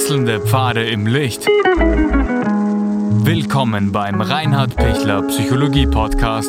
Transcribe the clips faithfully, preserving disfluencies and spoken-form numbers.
Wechselnde Pfade im Licht. Willkommen beim Reinhard Pichler Psychologie Podcast.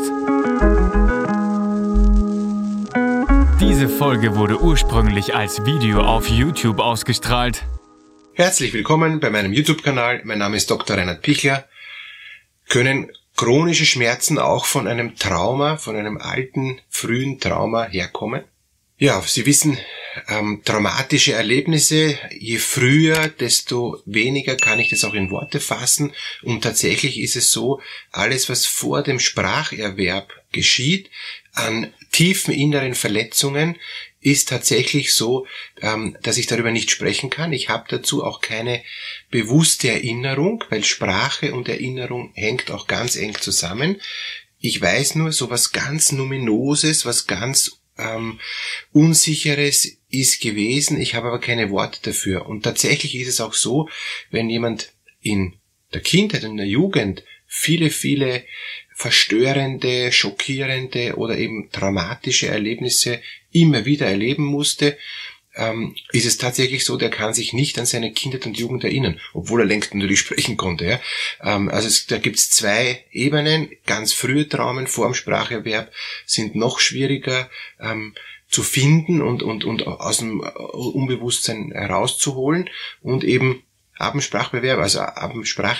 Diese Folge wurde ursprünglich als Video auf YouTube ausgestrahlt. Herzlich willkommen bei meinem YouTube-Kanal. Mein Name ist Doktor Reinhard Pichler. Können chronische Schmerzen auch von einem Trauma, von einem alten, frühen Trauma herkommen? Ja, Sie wissen, ähm, traumatische Erlebnisse, je früher, desto weniger kann ich das auch in Worte fassen. Und tatsächlich ist es so, alles, was vor dem Spracherwerb geschieht, an tiefen inneren Verletzungen, ist tatsächlich so, ähm, dass ich darüber nicht sprechen kann. Ich habe dazu auch keine bewusste Erinnerung, weil Sprache und Erinnerung hängt auch ganz eng zusammen. Ich weiß nur, so was ganz Numinoses, was ganz Ähm, Unsicheres ist gewesen, ich habe aber keine Worte dafür. Und tatsächlich ist es auch so, wenn jemand in der Kindheit und in der Jugend viele, viele verstörende, schockierende oder eben traumatische Erlebnisse immer wieder erleben musste, ähm, ist es tatsächlich so, der kann sich nicht an seine Kindheit und Jugend erinnern, obwohl er längst natürlich sprechen konnte. Ja? Ähm, also es, da gibt's zwei Ebenen. Ganz frühe Traumen vor dem Spracherwerb sind noch schwieriger ähm, zu finden und, und, und aus dem Unbewusstsein herauszuholen, und eben ab dem Spracherwerb, also ab dem Sprach,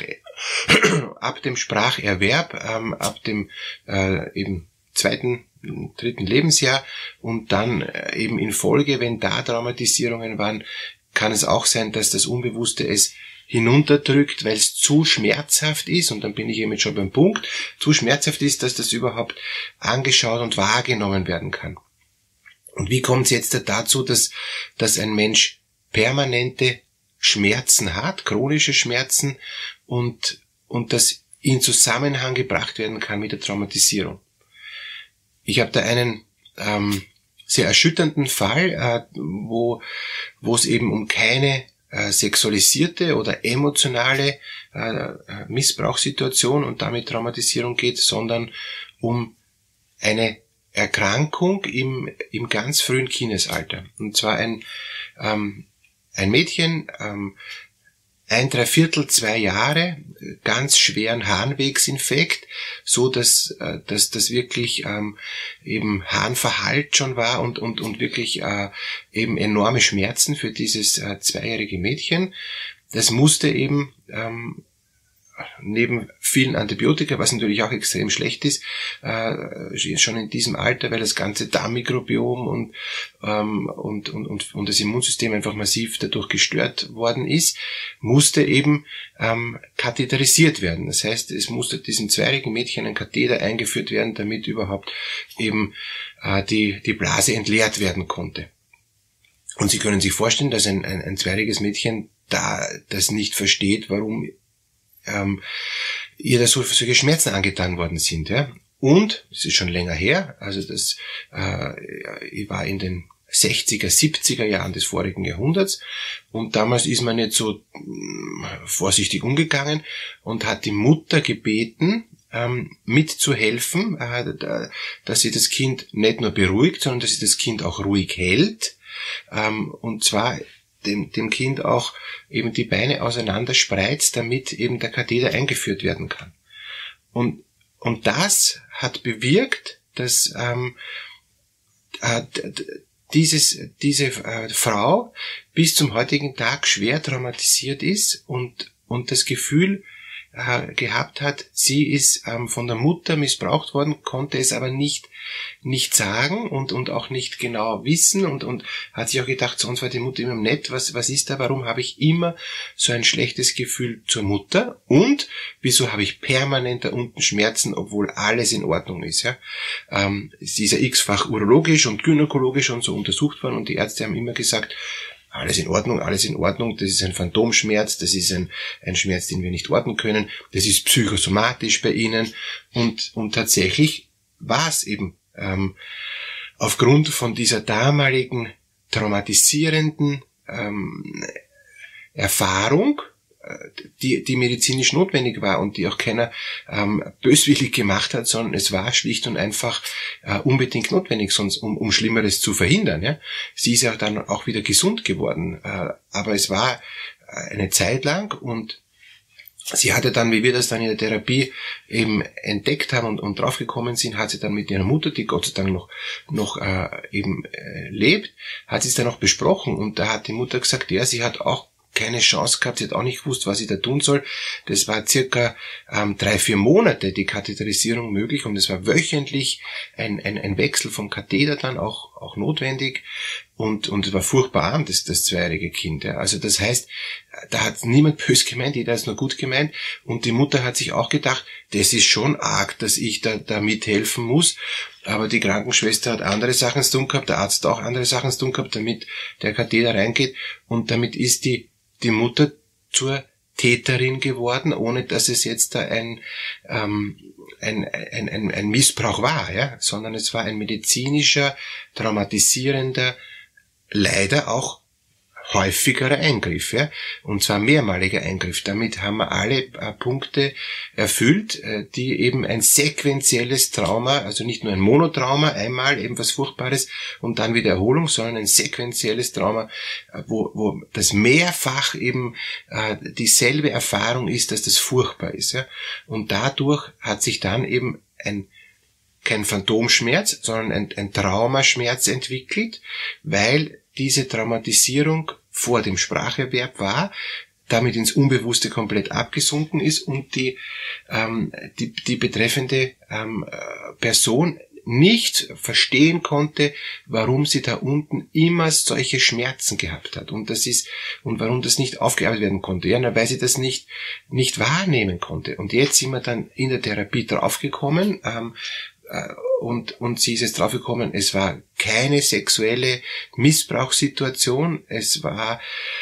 ab dem Spracherwerb, ähm, ab dem äh, eben zweiten, dritten Lebensjahr und dann eben in Folge, wenn da Traumatisierungen waren, kann es auch sein, dass das Unbewusste es hinunterdrückt, weil es zu schmerzhaft ist, und dann bin ich eben schon beim Punkt, zu schmerzhaft ist, dass das überhaupt angeschaut und wahrgenommen werden kann. Und wie kommt es jetzt dazu, dass, dass ein Mensch permanente Schmerzen hat, chronische Schmerzen, und, und das in Zusammenhang gebracht werden kann mit der Traumatisierung? Ich habe da einen ähm, sehr erschütternden Fall, äh, wo wo es eben um keine äh, sexualisierte oder emotionale äh, Missbrauchssituation und damit Traumatisierung geht, sondern um eine Erkrankung im im ganz frühen Kindesalter. Und zwar ein ähm, ein Mädchen, ähm, ein Dreiviertel, zwei Jahre, ganz schweren Harnwegsinfekt, so dass äh, dass das wirklich ähm, eben Harnverhalt schon war und und und wirklich äh, eben enorme Schmerzen für dieses äh, zweijährige Mädchen. Das musste eben ähm, neben vielen Antibiotika, was natürlich auch extrem schlecht ist, äh, schon in diesem Alter, weil das ganze Darmmikrobiom und, ähm, und, und, und, und das Immunsystem einfach massiv dadurch gestört worden ist, musste eben ähm, katheterisiert werden. Das heißt, es musste diesem zweijährigen Mädchen ein Katheter eingeführt werden, damit überhaupt eben äh, die, die Blase entleert werden konnte. Und Sie können sich vorstellen, dass ein, ein, ein zweijähriges Mädchen da das nicht versteht, warum Ähm, ihr da so, solche Schmerzen angetan worden sind, ja. Und, es ist schon länger her, also das äh, ich war in den sechziger, siebziger Jahren des vorigen Jahrhunderts, und damals ist man nicht so mh, vorsichtig umgegangen und hat die Mutter gebeten, ähm, mitzuhelfen, äh, dass sie das Kind nicht nur beruhigt, sondern dass sie das Kind auch ruhig hält, ähm, und zwar Dem, dem Kind auch eben die Beine auseinander spreizt, damit eben der Katheter eingeführt werden kann. Und, und das hat bewirkt, dass ähm, äh, dieses, diese äh, Frau bis zum heutigen Tag schwer traumatisiert ist und, und das Gefühl äh, gehabt hat, sie ist ähm, von der Mutter missbraucht worden, konnte es aber nicht nicht sagen und und auch nicht genau wissen, und und hat sich auch gedacht, sonst war die Mutter immer nett, was was ist da, warum habe ich immer so ein schlechtes Gefühl zur Mutter, und wieso habe ich permanent da unten Schmerzen, obwohl alles in Ordnung ist, ja? Ähm, es ist ja x-fach urologisch und gynäkologisch und so untersucht worden, und die Ärzte haben immer gesagt, alles in Ordnung, alles in Ordnung, das ist ein Phantomschmerz, das ist ein, ein Schmerz, den wir nicht orten können, das ist psychosomatisch bei Ihnen, und, und tatsächlich war es eben ähm, aufgrund von dieser damaligen traumatisierenden ähm, Erfahrung, die, die medizinisch notwendig war und die auch keiner ähm, böswillig gemacht hat, sondern es war schlicht und einfach äh, unbedingt notwendig, sonst um, um Schlimmeres zu verhindern. Ja? Sie ist ja dann auch wieder gesund geworden, äh, aber es war eine Zeit lang, und sie hatte dann, wie wir das dann in der Therapie eben entdeckt haben und, und draufgekommen sind, hat sie dann mit ihrer Mutter, die Gott sei Dank noch noch äh, eben äh, lebt, hat sie es dann auch besprochen, und da hat die Mutter gesagt, ja, sie hat auch keine Chance gehabt, sie hat auch nicht gewusst, was sie da tun soll. Das war circa ähm, drei, vier Monate die Katheterisierung möglich, und es war wöchentlich ein, ein, ein Wechsel vom Katheter dann auch auch notwendig, und und es war furchtbar arm, das, das zweijährige Kind. Ja. Also das heißt, da hat niemand böse gemeint, jeder ist nur gut gemeint, und die Mutter hat sich auch gedacht, das ist schon arg, dass ich da, da mithelfen muss, aber die Krankenschwester hat andere Sachen zu tun gehabt, der Arzt hat auch andere Sachen zu tun gehabt, damit der Katheter reingeht, und damit ist die die Mutter zur Täterin geworden, ohne dass es jetzt da ein, ähm, ein, ein, ein, ein Missbrauch war, ja, sondern es war ein medizinischer, traumatisierender, leider auch häufigerer Eingriff, ja, und zwar mehrmaliger Eingriff. Damit haben wir alle äh, Punkte erfüllt, äh, die eben ein sequenzielles Trauma, also nicht nur ein Monotrauma, einmal eben was Furchtbares und dann wieder Erholung, sondern ein sequenzielles Trauma, äh, wo, wo das mehrfach eben äh, dieselbe Erfahrung ist, dass das furchtbar ist, ja, und dadurch hat sich dann eben ein kein Phantomschmerz, sondern ein, ein Traumaschmerz entwickelt, weil diese Traumatisierung vor dem Spracherwerb war, damit ins Unbewusste komplett abgesunken ist und die ähm, die, die betreffende ähm, Person nicht verstehen konnte, warum sie da unten immer solche Schmerzen gehabt hat, und das ist und warum das nicht aufgearbeitet werden konnte, ja, weil sie das nicht nicht wahrnehmen konnte. Und jetzt sind wir dann in der Therapie draufgekommen, ähm, Und, und sie ist jetzt draufgekommen, es war keine sexuelle Missbrauchssituation, es war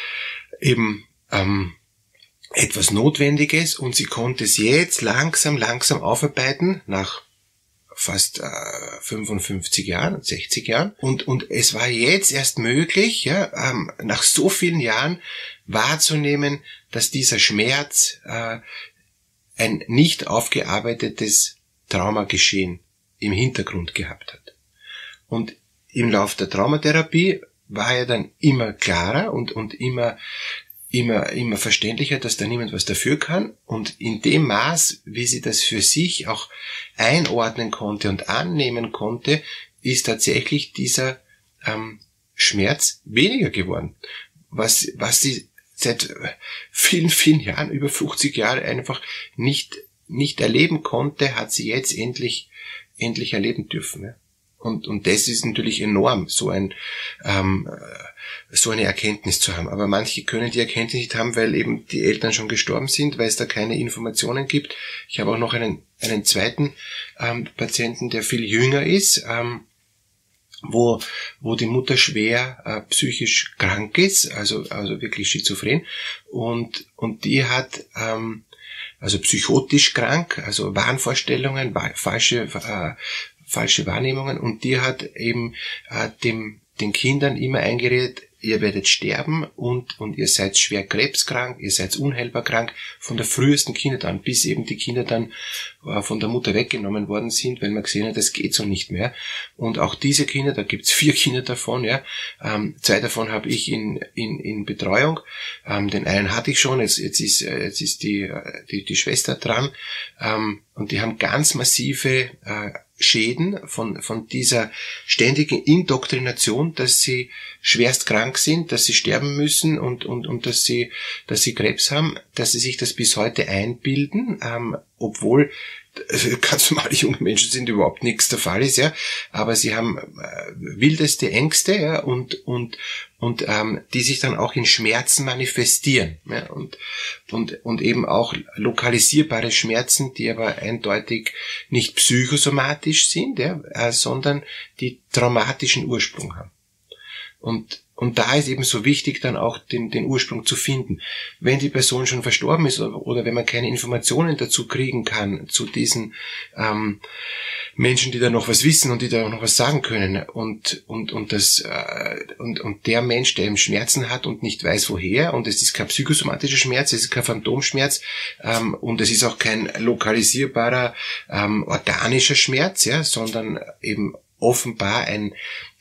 eben ähm, etwas Notwendiges, und sie konnte es jetzt langsam, langsam aufarbeiten, nach fast äh, fünfundfünfzig Jahren, sechzig Jahren, und, und es war jetzt erst möglich, ja, ähm, nach so vielen Jahren wahrzunehmen, dass dieser Schmerz äh, ein nicht aufgearbeitetes Traumageschehen im Hintergrund gehabt hat. Und im Lauf der Traumatherapie war ja dann immer klarer und, und immer, immer, immer verständlicher, dass da niemand was dafür kann. Und in dem Maß, wie sie das für sich auch einordnen konnte und annehmen konnte, ist tatsächlich dieser ähm, Schmerz weniger geworden. Was, was sie seit vielen, vielen Jahren, über fünfzig Jahre einfach nicht, nicht erleben konnte, hat sie jetzt endlich endlich erleben dürfen. Ja. Und, und das ist natürlich enorm, so ein ähm, so eine Erkenntnis zu haben. Aber manche können die Erkenntnis nicht haben, weil eben die Eltern schon gestorben sind, weil es da keine Informationen gibt. Ich habe auch noch einen einen zweiten ähm, Patienten, der viel jünger ist, ähm, wo wo die Mutter schwer äh, psychisch krank ist, also also wirklich schizophren, und und die hat ähm, also psychotisch krank, also Wahnvorstellungen, falsche äh, falsche Wahrnehmungen, und die hat eben äh, dem den Kindern immer eingeredet, ihr werdet sterben und und ihr seid schwer krebskrank, ihr seid unheilbar krank, von der frühesten Kindheit an, bis eben die Kinder dann äh, von der Mutter weggenommen worden sind, weil man gesehen hat, das geht so nicht mehr. Und auch diese Kinder, da gibt's vier Kinder davon, ja, ähm, zwei davon habe ich in in in Betreuung, ähm, den einen hatte ich schon, jetzt jetzt ist jetzt ist die die die Schwester dran, ähm, und die haben ganz massive äh, Schäden von von dieser ständigen Indoktrination, dass sie schwerst krank sind, dass sie sterben müssen und und und dass sie dass sie Krebs haben, dass sie sich das bis heute einbilden, ähm, obwohl ganz normale junge Menschen sind, überhaupt nichts der Fall ist, ja, aber sie haben äh, wildeste Ängste, ja, und und und ähm, die sich dann auch in Schmerzen manifestieren, ja, und und und eben auch lokalisierbare Schmerzen, die aber eindeutig nicht psychosomatisch sind, ja, äh, sondern die traumatischen Ursprung haben. Und Und da ist eben so wichtig, dann auch den, den Ursprung zu finden. Wenn die Person schon verstorben ist oder, oder wenn man keine Informationen dazu kriegen kann, zu diesen ähm, Menschen, die da noch was wissen und die da noch was sagen können, und und und das äh, und und der Mensch, der eben Schmerzen hat und nicht weiß woher, und es ist kein psychosomatischer Schmerz, es ist kein Phantomschmerz, ähm, und es ist auch kein lokalisierbarer ähm, organischer Schmerz, ja, sondern eben offenbar ein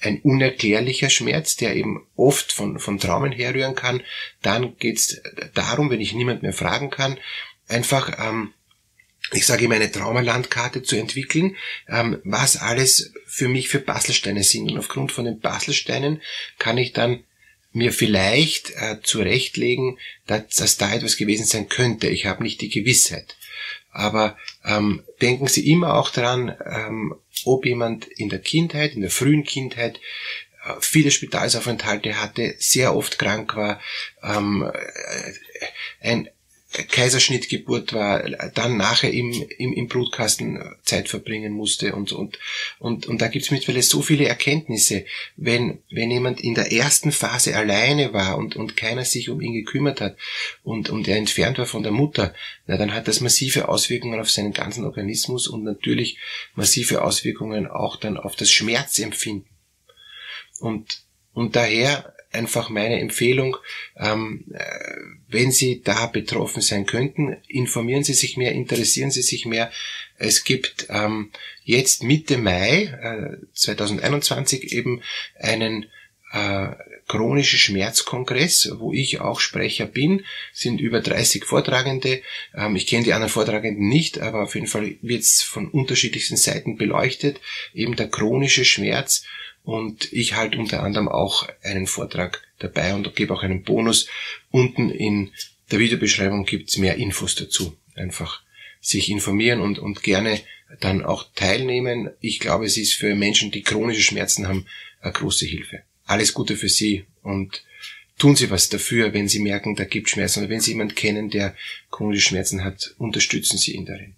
ein unerklärlicher Schmerz, der eben oft von, von Traumen herrühren kann. Dann geht es darum, wenn ich niemand mehr fragen kann, einfach, ähm, ich sage immer, eine Traumalandkarte zu entwickeln, ähm, was alles für mich für Puzzlesteine sind. Und aufgrund von den Puzzlesteinen kann ich dann mir vielleicht äh, zurechtlegen, dass, dass da etwas gewesen sein könnte. Ich habe nicht die Gewissheit. Aber ähm, denken Sie immer auch daran, ähm, ob jemand in der Kindheit, in der frühen Kindheit, äh, viele Spitalsaufenthalte hatte, sehr oft krank war, ähm, ein Kaiserschnittgeburt war, dann nachher im, im, im Brutkasten Zeit verbringen musste und, und, und, und da gibt's mittlerweile so viele Erkenntnisse. Wenn, wenn jemand in der ersten Phase alleine war und, und keiner sich um ihn gekümmert hat und, und er entfernt war von der Mutter, na, dann hat das massive Auswirkungen auf seinen ganzen Organismus und natürlich massive Auswirkungen auch dann auf das Schmerzempfinden. Und, und daher einfach meine Empfehlung, ähm, wenn Sie da betroffen sein könnten, informieren Sie sich mehr, interessieren Sie sich mehr. Es gibt ähm, jetzt Mitte Mai äh, zwanzig einundzwanzig eben einen äh, chronischen Schmerzkongress, wo ich auch Sprecher bin, sind über dreißig Vortragende. Ähm, ich kenne die anderen Vortragenden nicht, aber auf jeden Fall wird es von unterschiedlichsten Seiten beleuchtet, eben der chronische Schmerz. Und ich halte unter anderem auch einen Vortrag dabei und gebe auch einen Bonus. Unten in der Videobeschreibung gibt's mehr Infos dazu. Einfach sich informieren und, und gerne dann auch teilnehmen. Ich glaube, es ist für Menschen, die chronische Schmerzen haben, eine große Hilfe. Alles Gute für Sie und tun Sie was dafür, wenn Sie merken, da gibt Schmerzen. Oder wenn Sie jemanden kennen, der chronische Schmerzen hat, unterstützen Sie ihn darin.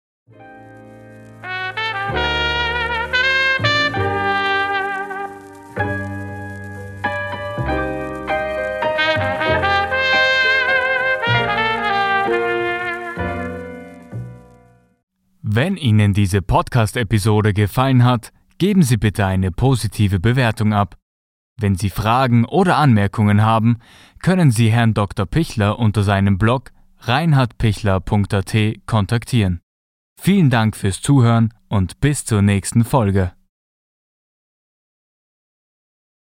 Wenn Ihnen diese Podcast-Episode gefallen hat, geben Sie bitte eine positive Bewertung ab. Wenn Sie Fragen oder Anmerkungen haben, können Sie Herrn Doktor Pichler unter seinem Blog reinhard pichler punkt a t kontaktieren. Vielen Dank fürs Zuhören und bis zur nächsten Folge.